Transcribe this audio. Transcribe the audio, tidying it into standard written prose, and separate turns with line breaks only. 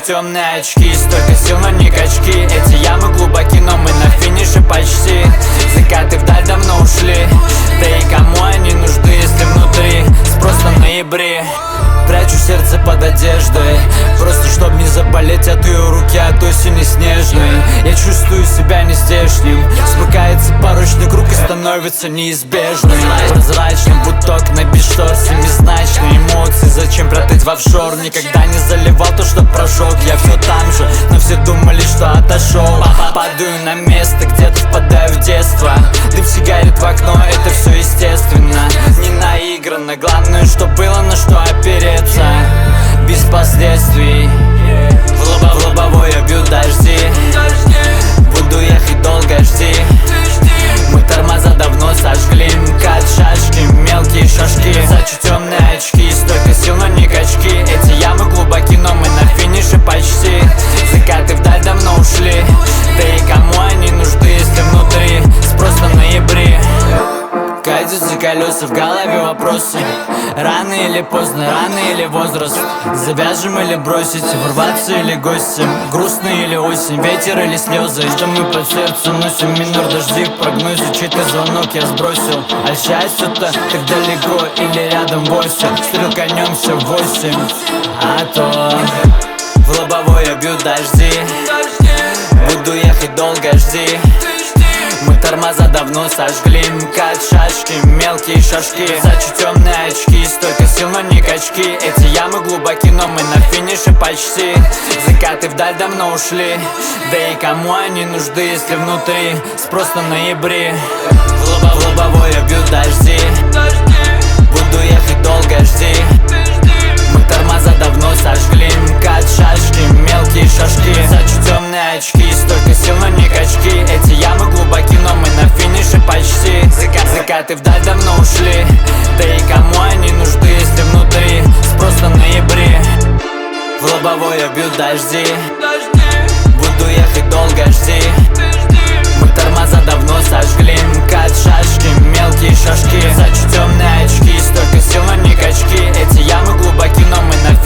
темные очки, столько сил, но не качки. Эти ямы глубоки, но мы на финише почти. Закаты вдаль давно ушли, да и кому они нужны, если внутри спрос на ноябре. Прячу сердце под одеждой, просто чтоб не заболеть от ее руки, от осени снежной. Я чувствую себя нездешним, смыкается порочный круг и становится неизбежным. Прозрачным, будто окна без штор, семизначные эмоции. Зачем прятать в офшор? Никогда не заливал то, что прожег. Я все там же, но все думали, что отошел. Падаю на место, где-то впадаю в детство. Дым сигарет в окно, это все естественно, не наигранно. Главное, что было на что опереться, без последствий. В лобовое бьют дожди, буду ехать долго, жди. Мы тормоза давно сожгли, МКАД, шашки, мелкие шажки. Зачу темные очки, столько сил, но не качки. Эти ямы глубоки, но мы на финише почти. Закаты вдаль давно ушли, да и кому они нужны, если внутри спрос на ноябре. Катятся колеса, в голове вопросы. Рано или поздно, рано или возраст. Завяжем или бросить, ворваться или гостем. Грустно или осень, ветер или слезы. Что мы по сердцу носим, минор дожди в прогнозе. Чей-то звонок я сбросил. А счастье-то так далеко или рядом вовсе. Стрелканемся в 8, а то в лобовое бьют дожди, буду ехать долго, жди. Мы тормоза давно сожгли, МКАД, шашки, мелкие шажки. Зачу темные очки, столько сил, но не качки. Эти ямы глубоки, но мы на финише почти. Закаты вдаль давно ушли, да и кому они нужны, если внутри спрос на ноябре. В лобовое бьют дожди, буду ехать долго, жди. Мы тормоза давно сожгли, МКАД, шашки, мелкие шажки. Зачу темные очки, столько сил, но не качки. Эти ямы глубоки, но мы на финише почти. Закаты вдаль давно ушли, да и кому они нужны, если внутри спрос на ноябре. В лобовое бьют дожди, буду ехать долго, жди. Мы тормоза давно сожгли, МКАД, шашки, мелкие шажки. Зачу темные очки, столько сил, но не качки. Эти ямы глубоки, но мы на